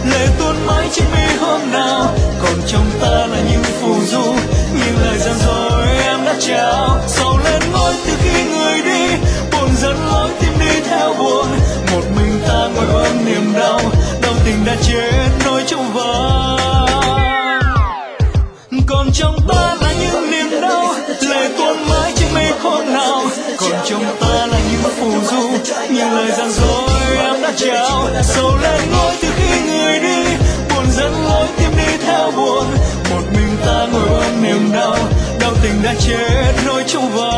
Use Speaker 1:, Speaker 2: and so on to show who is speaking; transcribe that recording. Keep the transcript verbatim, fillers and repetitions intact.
Speaker 1: lệ tuôn mãi trên mi hôm nào. Còn trong ta là những phù du, những lời gian dối em đã trao. Sầu lên ngôi từ khi người đi, buồn dẫn lối tim đi theo buồn. Một mình ta ngồi ôm niềm đau, đau tình đã chết nỗi trong vắng. Còn trong ta là những niềm đau, lệ tuôn mãi trên mi hôm nào. Còn trong ta là những phù du, những lời gian dối em đã trao. Sầu lên ngôi từ khi người đi, buồn dẫn lối tim đi theo buồn. Một mình ta ngồi ôm niềm đau, đau tình đã chết nỗi trong vắng.